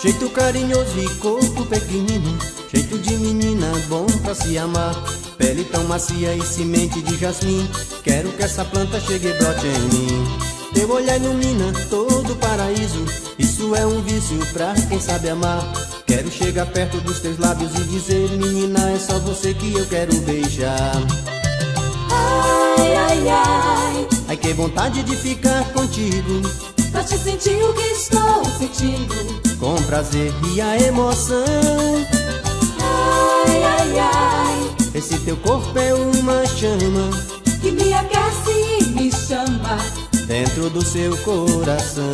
Jeito carinhoso e corpo pequenino, jeito de menina bom pra se amar. Pele tão macia e semente de jasmim, quero que essa planta chegue e brote em mim. Teu olhar ilumina todo o paraíso, isso é um vício pra quem sabe amar. Quero chegar perto dos teus lábios e dizer: menina, é só você que eu quero beijar. Ai, ai, ai, Ai, que vontade de ficar contigo, pra te sentir o que estou sentindo. com prazer e a emoção. Ai, ai, ai, Esse teu corpo é uma chama que me aquece e me chama. dentro do seu coração.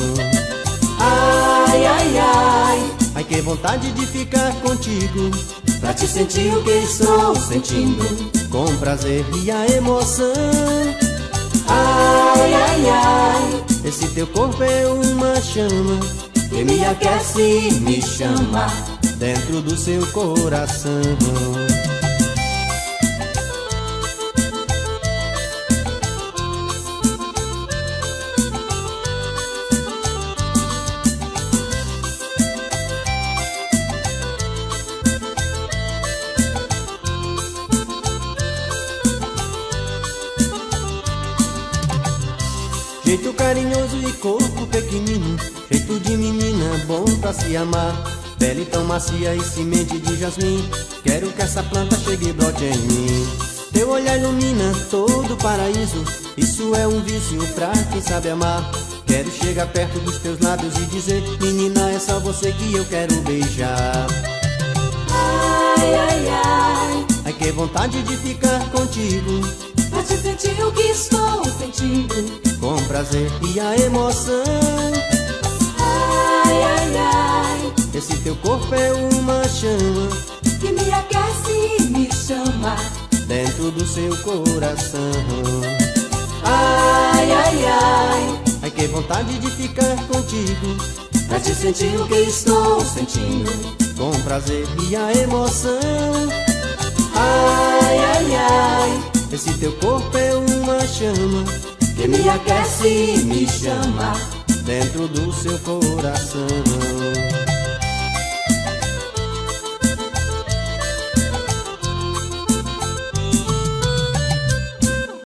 Ai, ai, ai, Ai, que vontade de ficar contigo, pra te sentir o que estou sentindo. com prazer e a emoção. Ai, ai, ai, Esse teu corpo é uma chama que me aquece e me chama. dentro do seu coração. Jeito carinhoso e corpo pequenino, jeito de menina bom pra se amar. Pele tão macia e semente de jasmim, quero que essa planta chegue e brote em mim. Teu olhar ilumina todo o paraíso, isso é um vício pra quem sabe amar. Quero chegar perto dos teus lábios e dizer: menina, é só você que eu quero beijar. Ai, ai, ai, Ai, que vontade de ficar contigo, pra te sentir o que estou sentindo. com prazer e a emoção. Ai, ai, ai, Esse teu corpo é uma chama que me aquece e me chama. dentro do seu coração. Ai, ai, ai, Ai, que vontade de ficar contigo, pra te sentir o que estou sentindo. com prazer e a emoção. Ai, ai, ai, Esse teu corpo é uma chama que me aquece e me chama. dentro do seu coração.